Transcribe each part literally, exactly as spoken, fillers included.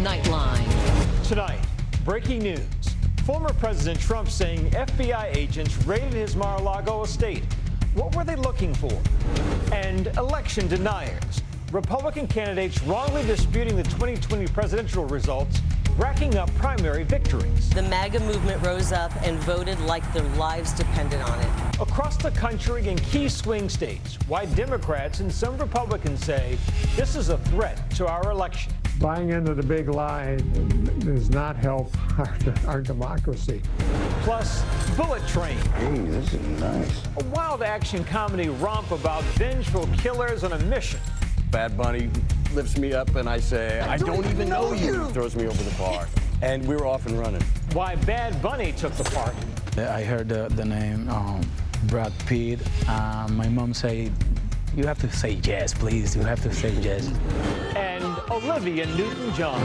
Nightline. Tonight, breaking news. Former President Trump saying F B I agents raided his Mar-a-Lago estate. What were they looking for? And election deniers. Republican candidates wrongly disputing the twenty twenty presidential results, racking up primary victories. The MAGA movement rose up and voted like their lives depended on it. Across the country in key swing states, why Democrats and some Republicans say this is a threat to our election. Buying into the big lie does not help our, our democracy. Plus, Bullet Train. Hey, this is nice. A wild action comedy romp about vengeful killers on a mission. Bad Bunny lifts me up and I say, I don't even know you. Throws me over the bar. And we were off and running. Why Bad Bunny took the part. I heard the, the name um, Brad Pitt. Uh, my mom said, you have to say yes, please. You have to say yes. And Olivia Newton-John.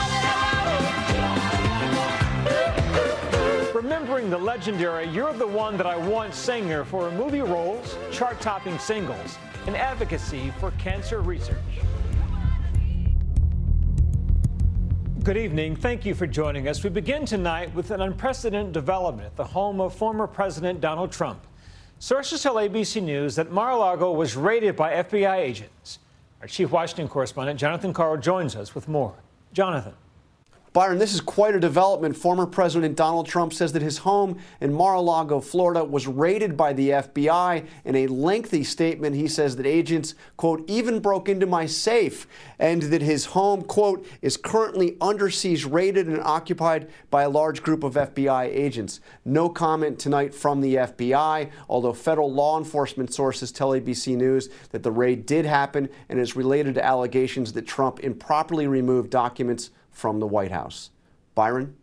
Remembering the legendary You're the One That I Want singer for movie roles, chart-topping singles, and advocacy for cancer research. Good evening. Thank you for joining us. We begin tonight with an unprecedented development at the home of former President Donald Trump. Sources tell A B C News that Mar-a-Lago was raided by F B I agents. Our chief Washington correspondent, Jonathan Karl, joins us with more. Jonathan. Byron, this is quite a development. Former President Donald Trump says that his home in Mar-a-Lago, Florida, was raided by the F B I. In a lengthy statement, he says that agents, quote, even broke into my safe, and that his home, quote, is currently under siege, raided and occupied by a large group of F B I agents. No comment tonight from the F B I, although federal law enforcement sources tell A B C News that the raid did happen and is related to allegations that Trump improperly removed documents from the White House. Byron?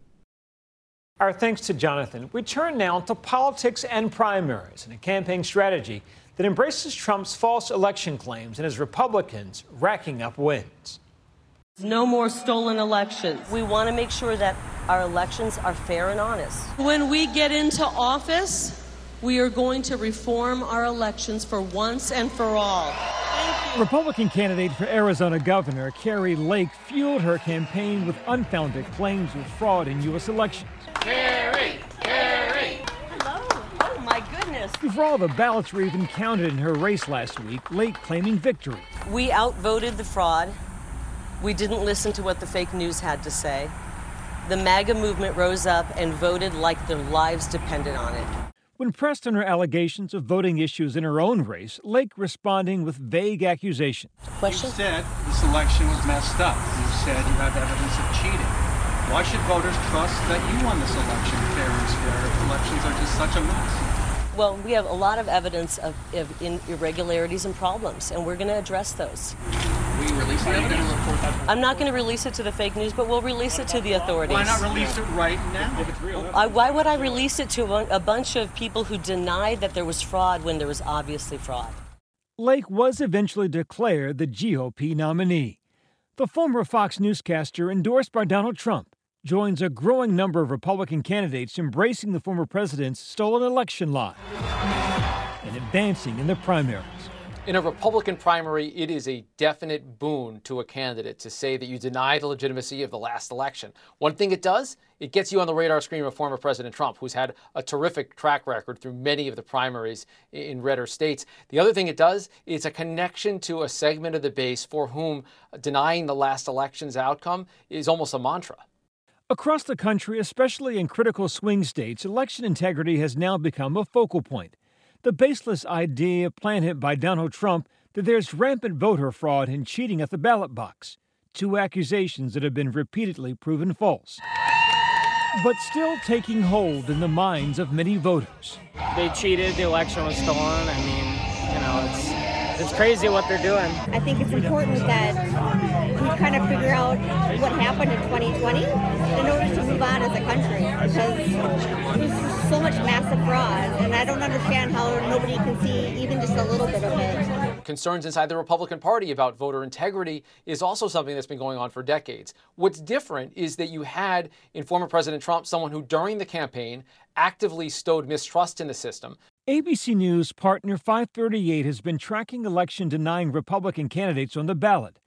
Our thanks to Jonathan. We turn now to politics and primaries and a campaign strategy that embraces Trump's false election claims and his Republicans racking up wins. No more stolen elections. We want to make sure that our elections are fair and honest. When we get into office, we are going to reform our elections for once and for all. Republican candidate for Arizona Governor Kari Lake fueled her campaign with unfounded claims of fraud in U S elections. Kari! Kari! Hello! Oh, my goodness! Before all the ballots were even counted in her race last week, Lake claiming victory. We outvoted the fraud. We didn't listen to what the fake news had to say. The MAGA movement rose up and voted like their lives depended on it. When pressed on her allegations of voting issues in her own race, Lake responding with vague accusations. Question? You said this election was messed up. You said you have evidence of cheating. Why should voters trust that you won this election fair and square if elections are just such a mess? Well, we have a lot of evidence of, of in irregularities and problems, and we're going to address those. Will you release the evidence? I'm not going to release it to the fake news, but we'll release it to the authorities. Why not release it right now? If it's real. I, why would I release it to a, a bunch of people who denied that there was fraud when there was obviously fraud? Lake was eventually declared the G O P nominee. The former Fox newscaster endorsed by Donald Trump joins a growing number of Republican candidates embracing the former president's stolen election lie and advancing in the primaries. In a Republican primary, it is a definite boon to a candidate to say that you deny the legitimacy of the last election. One thing it does, it gets you on the radar screen of former President Trump, who's had a terrific track record through many of the primaries in redder states. The other thing it does, it's a connection to a segment of the base for whom denying the last election's outcome is almost a mantra. Across the country, especially in critical swing states, election integrity has now become a focal point. The baseless idea planted by Donald Trump that there's rampant voter fraud and cheating at the ballot box, two accusations that have been repeatedly proven false, but still taking hold in the minds of many voters. They cheated, the election was stolen. I mean, you know, it's it's crazy what they're doing. I think it's important that we kind of figure out what happened in twenty twenty in order to move on as a country, because there's so much massive fraud, and I don't understand how nobody can see even just a little bit of it. Concerns inside the Republican Party about voter integrity is also something that's been going on for decades. What's different is that you had in former President Trump someone who during the campaign actively stowed mistrust in the system. A B C News partner five thirty-eight has been tracking election-denying Republican candidates on the ballot.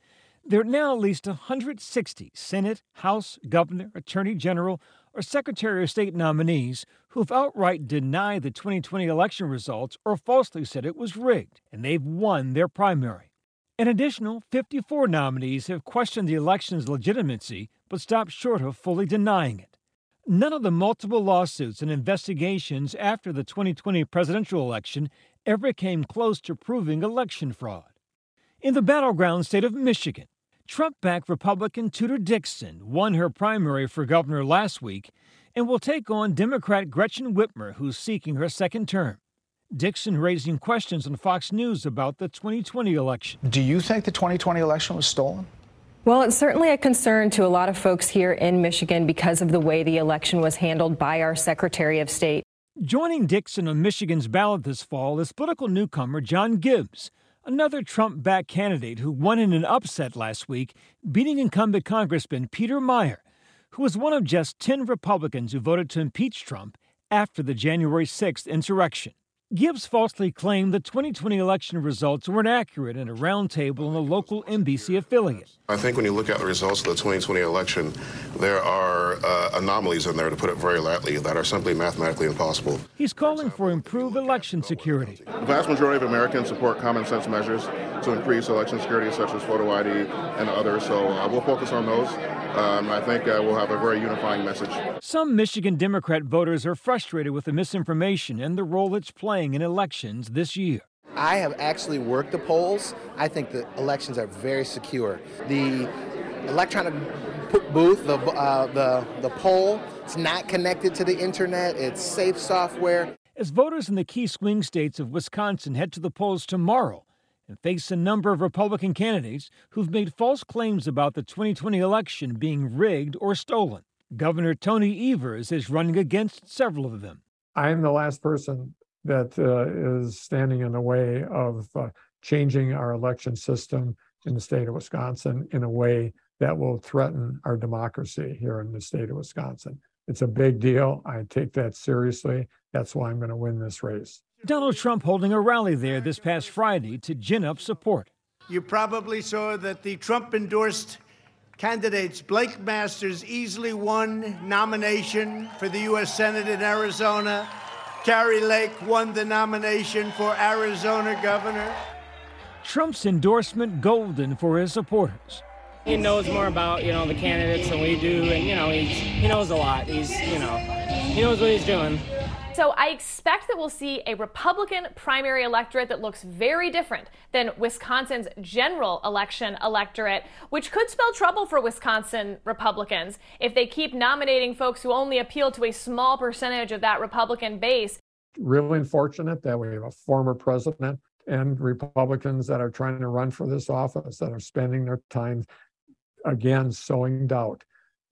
There are now at least one hundred sixty Senate, House, Governor, Attorney General, or Secretary of State nominees who've outright denied the twenty twenty election results or falsely said it was rigged, and they've won their primary. An additional fifty-four nominees have questioned the election's legitimacy but stopped short of fully denying it. None of the multiple lawsuits and investigations after the twenty twenty presidential election ever came close to proving election fraud. In the battleground state of Michigan, Trump-backed Republican Tudor Dixon won her primary for governor last week and will take on Democrat Gretchen Whitmer, who's seeking her second term. Dixon raising questions on Fox News about the twenty twenty election. Do you think the twenty twenty election was stolen? Well, it's certainly a concern to a lot of folks here in Michigan because of the way the election was handled by our Secretary of State. Joining Dixon on Michigan's ballot this fall is political newcomer John Gibbs, another Trump-backed candidate who won in an upset last week, beating incumbent Congressman Peter Meijer, who was one of just ten Republicans who voted to impeach Trump after the January sixth insurrection. Gibbs falsely claimed the twenty twenty election results weren't accurate in a roundtable on a local N B C affiliate. I think when you look at the results of the twenty twenty election, there are uh, anomalies in there, to put it very lightly, that are simply mathematically impossible. He's calling for improved election security. The vast majority of Americans support common sense measures to increase election security, such as photo I D and others, so uh, we'll focus on those. Um, I think uh, we'll have a very unifying message. Some Michigan Democrat voters are frustrated with the misinformation and the role it's playing in elections this year. I have actually worked the polls. I think the elections are very secure. The electronic booth, the, uh, the, the poll, it's not connected to the internet. It's safe software. As voters in the key swing states of Wisconsin head to the polls tomorrow and face a number of Republican candidates who've made false claims about the twenty twenty election being rigged or stolen, Governor Tony Evers is running against several of them. I'm the last person that uh, is standing in the way of uh, changing our election system in the state of Wisconsin in a way that will threaten our democracy here in the state of Wisconsin. It's a big deal. I take that seriously. That's why I'm going to win this race. Donald Trump holding a rally there this past Friday to gin up support. You probably saw that the Trump-endorsed candidates, Blake Masters easily won nomination for the U S Senate in Arizona. Kari Lake won the nomination for Arizona governor. Trump's endorsement golden for his supporters. He knows more about, you know, the candidates than we do, and, you know, he's, he knows a lot. He's, you know, he knows what he's doing. So I expect that we'll see a Republican primary electorate that looks very different than Wisconsin's general election electorate, which could spell trouble for Wisconsin Republicans if they keep nominating folks who only appeal to a small percentage of that Republican base. Really unfortunate that we have a former president and Republicans that are trying to run for this office that are spending their time, again, sowing doubt.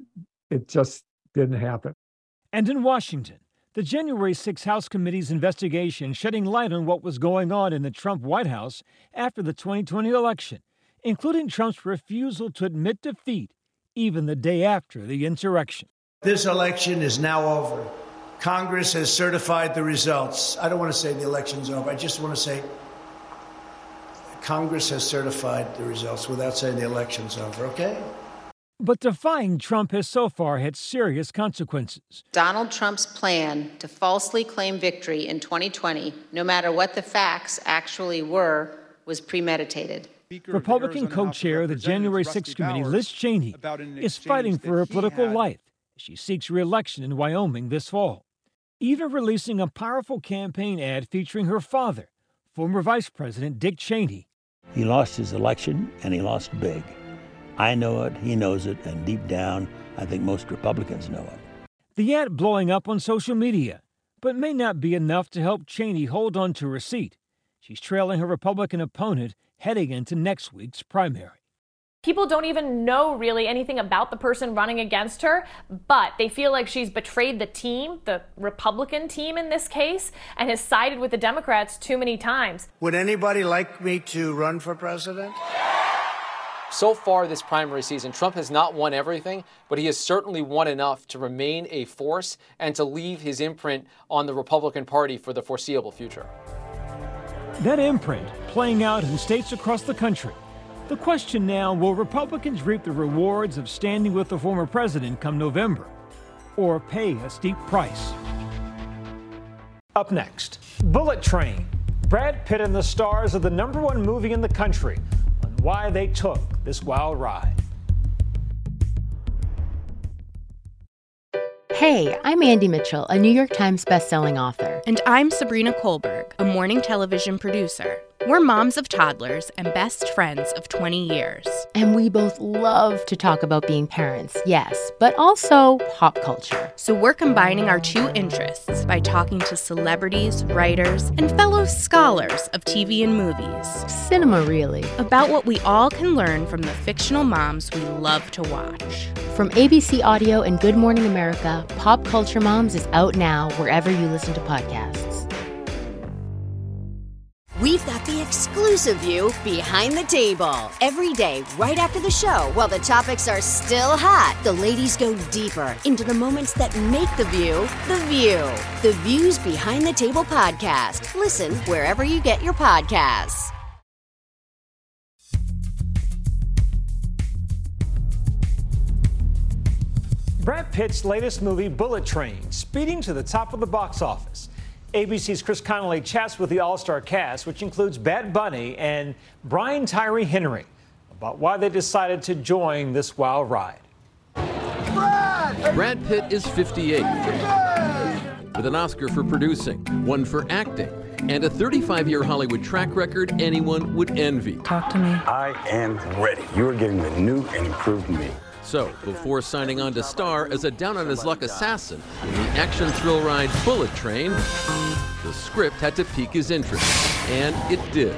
It just didn't happen. And in Washington, the January sixth House Committee's investigation shedding light on what was going on in the Trump White House after the twenty twenty election, including Trump's refusal to admit defeat even the day after the insurrection. This election is now over. Congress has certified the results. I don't want to say the election's over. I just want to say Congress has certified the results without saying the election's over, okay? But defying Trump has so far had serious consequences. Donald Trump's plan to falsely claim victory in twenty twenty, no matter what the facts actually were, was premeditated. Republican co-chair of the January sixth committee, Liz Cheney, is fighting for her political life as she seeks re-election in Wyoming this fall, even releasing a powerful campaign ad featuring her father, former Vice President Dick Cheney. He lost his election, and he lost big. I know it, he knows it, and deep down, I think most Republicans know it. The ad blowing up on social media, but may not be enough to help Cheney hold on to her seat. She's trailing her Republican opponent heading into next week's primary. People don't even know really anything about the person running against her, but they feel like she's betrayed the team, the Republican team in this case, and has sided with the Democrats too many times. Would anybody like me to run for president? So far this primary season, Trump has not won everything, but he has certainly won enough to remain a force and to leave his imprint on the Republican Party for the foreseeable future. That imprint playing out in states across the country. The question now, will Republicans reap the rewards of standing with the former president come November, or pay a steep price? Up next, Bullet Train. Brad Pitt and the stars of the number one movie in the country on why they took this wild ride. Hey, I'm Andy Mitchell, a New York Times bestselling author. And I'm Sabrina Kohlberg, a morning television producer. We're moms of toddlers and best friends of twenty years. And we both love to talk about being parents, yes, but also pop culture. So we're combining our two interests by talking to celebrities, writers, and fellow scholars of T V and movies. Cinema, really. About what we all can learn from the fictional moms we love to watch. From A B C Audio and Good Morning America, Pop Culture Moms is out now wherever you listen to podcasts. We've got the exclusive view behind the table. Every day, right after the show, while the topics are still hot, the ladies go deeper into the moments that make the view the view. The Views Behind the Table podcast. Listen wherever you get your podcasts. Brad Pitt's latest movie, Bullet Train, speeding to the top of the box office. A B C's Chris Connolly chats with the all-star cast, which includes Bad Bunny and Brian Tyree Henry, about why they decided to join this wild ride. Brad, Brad Pitt is fifty-eight, with an Oscar for producing, one for acting, and a thirty-five-year Hollywood track record anyone would envy. Talk to me. I am ready. You are getting the new and improved me. So, before signing on to star as a down-on-his-luck assassin in the action thrill ride Bullet Train, the script had to pique his interest, and it did.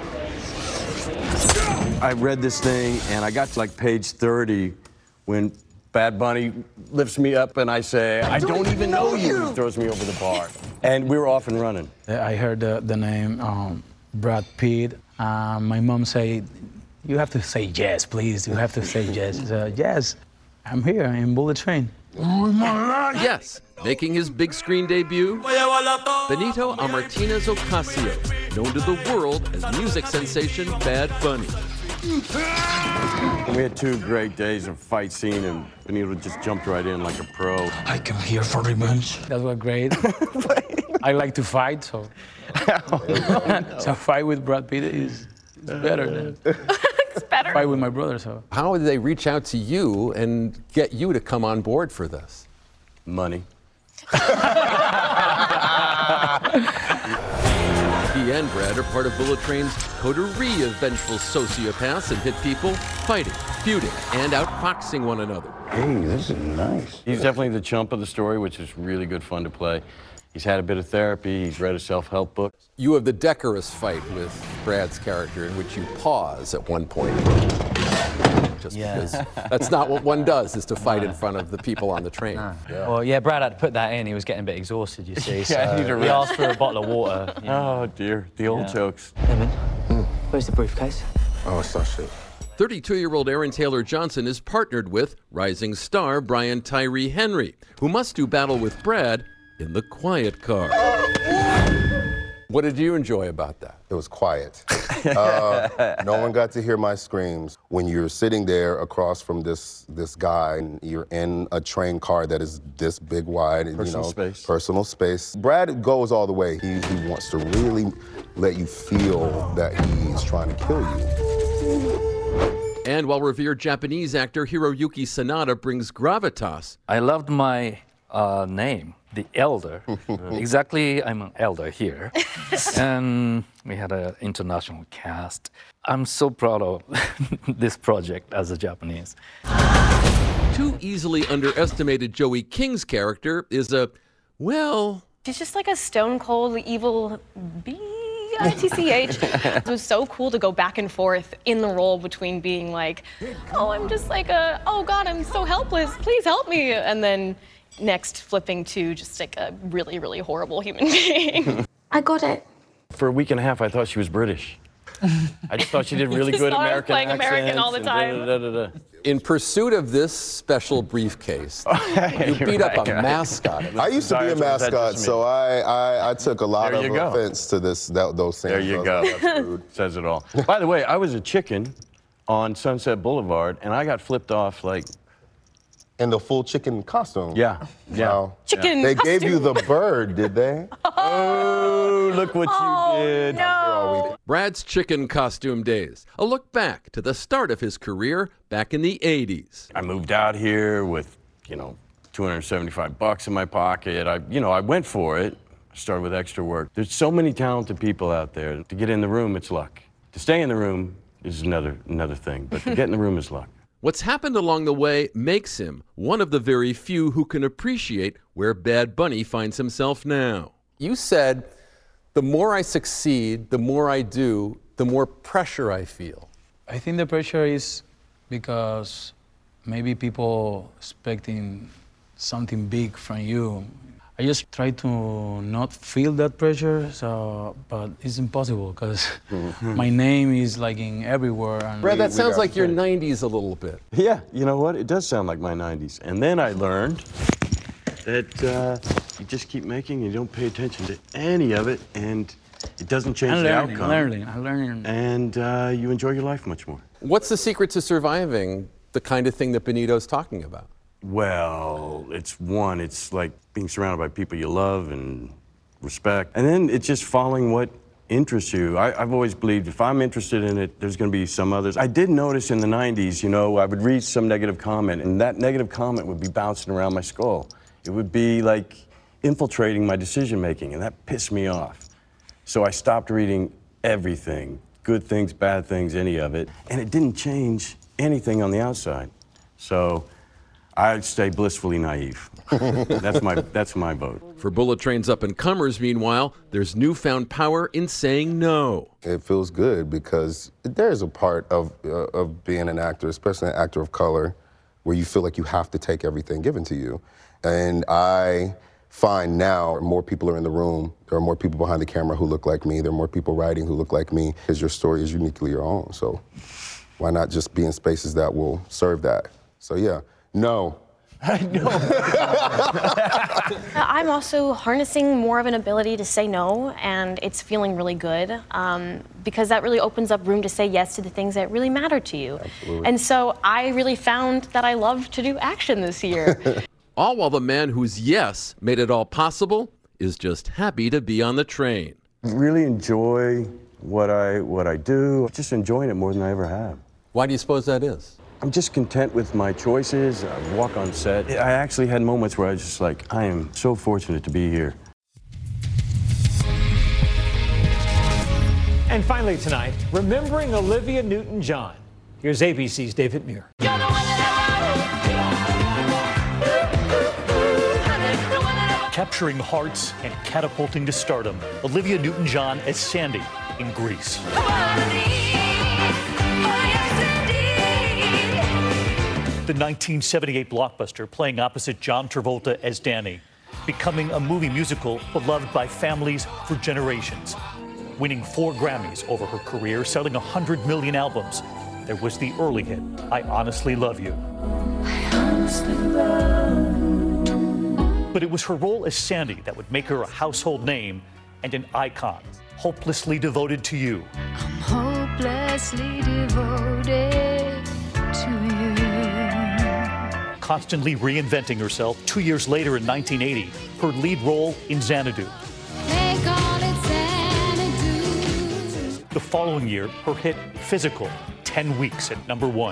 I read this thing, and I got to like page thirty when Bad Bunny lifts me up, and I say, I don't even know you, throws me over the bar. And we were off and running. I heard the, the name um, Brad Pitt. Uh, my mom said, you have to say yes, please. You have to say yes. So, yes, I'm here in Bullet Train. Yes, making his big screen debut, Benito Martinez Ocasio, known to the world as music sensation Bad Bunny. We had two great days of fight scene, and Benito just jumped right in like a pro. I came here for revenge. That was great. I like to fight, so so fight with Brad Pitt is, is better than it's better. Fight with my brother. So how did they reach out to you and get you to come on board for this? Money. He and Brad are part of Bullet Train's coterie of vengeful sociopaths and hit people, fighting, feuding, and outfoxing one another. Hey, this is nice. He's definitely the chump of the story, which is really good fun to play. He's had a bit of therapy. He's read a self-help book. You have the decorous fight with Brad's character in which you pause at one point. Just yeah. because that's not what one does, is to fight in front of the people on the train. Ah. Yeah. Well, yeah, Brad had to put that in. He was getting a bit exhausted, you see. So yeah, I need a he asked for a bottle of water. You know. Oh, dear. The old yeah. jokes. Hey, man. Mm. Where's the briefcase? Oh, it's not shit. thirty-two-year-old Aaron Taylor Johnson is partnered with rising star Brian Tyree Henry, who must do battle with Brad in the quiet car. What did you enjoy about that? It was quiet. Uh, no one got to hear my screams. When you're sitting there across from this this guy, and you're in a train car that is this big wide, and, personal you know, space. Personal space. Brad goes all the way. He, he wants to really let you feel that he's trying to kill you. And while revered Japanese actor Hiroyuki Sanada brings gravitas, I loved my uh, name. The Elder. Exactly, I'm an elder here. And we had an international cast. I'm so proud of this project as a Japanese. Too easily underestimated Joey King's character is a, well... She's just like a stone-cold, evil B I T C H. It was so cool to go back and forth in the role between being like, oh, I'm just like a, oh God, I'm so helpless, please help me. And then next flipping to just like a really, really horrible human being. I got it. For a week and a half, I thought she was British. I just thought she did really just good thought American I was playing accents. American all the time. Da, da, da, da. In pursuit of this special briefcase, you beat up a mascot. I used to be a mascot, so I, I, I took a lot There of you go. offense to this that, those things. There you go. That's rude. Says it all. By the way, I was a chicken on Sunset Boulevard, and I got flipped off like. In the full chicken costume. Yeah. Yeah. Wow. Chicken They costume. gave you the bird, did they? Oh, look what Oh, you did. no. Brad's chicken costume days. A look back to the start of his career back in the eighties. I moved out here with, you know, two hundred seventy-five bucks in my pocket. I, you know, I went for it. Started with extra work. There's so many talented people out there. To get in the room, it's luck. To stay in the room is another another thing, but to get in the room is luck. What's happened along the way makes him one of the very few who can appreciate where Bad Bunny finds himself now. You said, the more I succeed, the more I do, the more pressure I feel. I think the pressure is because maybe people expecting something big from you. I just try to not feel that pressure, so, but it's impossible because Mm-hmm. my name is like in everywhere. And Brad, that we sounds got like your it. nineties a little bit. Yeah, you know what? It does sound like my nineties. And then I learned that uh, you just keep making, you don't pay attention to any of it, and it doesn't change I'm the learning, outcome. learning, I'm learning. And uh, you enjoy your life much more. What's the secret to surviving the kind of thing that Benito's talking about? Well, it's one, it's like being surrounded by people you love and respect. And then it's just following what interests you. I, I've always believed if I'm interested in it, there's going to be some others. I did notice in the nineties, you know, I would read some negative comment, and that negative comment would be bouncing around my skull. It would be like infiltrating my decision making, and that pissed me off. So I stopped reading everything, good things, bad things, any of it, and it didn't change anything on the outside. So I'd stay blissfully naive. That's my, that's my vote. For Bullet Train's up-and-comers, meanwhile, there's newfound power in saying no. It feels good because there's a part of, uh, of being an actor, especially an actor of color, where you feel like you have to take everything given to you. And I find now more people are in the room, there are more people behind the camera who look like me, there are more people writing who look like me, because your story is uniquely your own. So why not just be in spaces that will serve that? So yeah, no. I know. I'm also harnessing more of an ability to say no, and it's feeling really good um, because that really opens up room to say yes to the things that really matter to you. Absolutely. And so I really found that I love to do action this year. All while the man whose yes made it all possible is just happy to be on the train. Really enjoy what I, what I do. Just enjoying it more than I ever have. Why do you suppose that is? I'm just content with my choices. I walk on set. I actually had moments where I was just like, I am so fortunate to be here. And finally tonight, remembering Olivia Newton-John. Here's A B C's David Muir. Capturing hearts and catapulting to stardom, Olivia Newton-John as Sandy in Grease. The nineteen seventy-eight blockbuster playing opposite John Travolta as Danny, becoming a movie musical beloved by families for generations. Winning four Grammys over her career, selling one hundred million albums. There was the early hit, I Honestly Love You. I honestly love. But it was her role as Sandy that would make her a household name and an icon, hopelessly devoted to you. I'm hopelessly devoted to you. Constantly reinventing herself, two years later in nineteen eighty, her lead role in Xanadu. They call it Xanadu. The following year, her hit Physical, ten weeks at number one.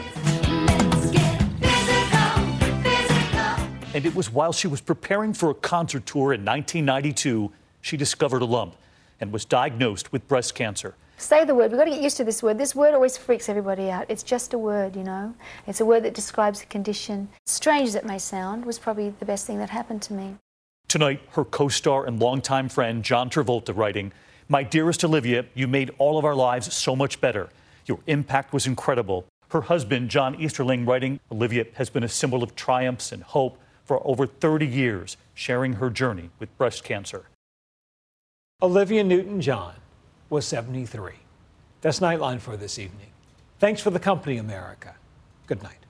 And it was while she was preparing for a concert tour in nineteen ninety-two, she discovered a lump and was diagnosed with breast cancer. Say the word. We've got to get used to this word. This word always freaks everybody out. It's just a word, you know. It's a word that describes a condition. Strange as it may sound, was probably the best thing that happened to me. Tonight, her co-star and longtime friend John Travolta writing, "My dearest Olivia, you made all of our lives so much better. Your impact was incredible." Her husband, John Easterling, writing, "Olivia has been a symbol of triumphs and hope for over thirty years, sharing her journey with breast cancer." Olivia Newton-John was seventy-three. That's Nightline for this evening. Thanks for the company, America. Good night.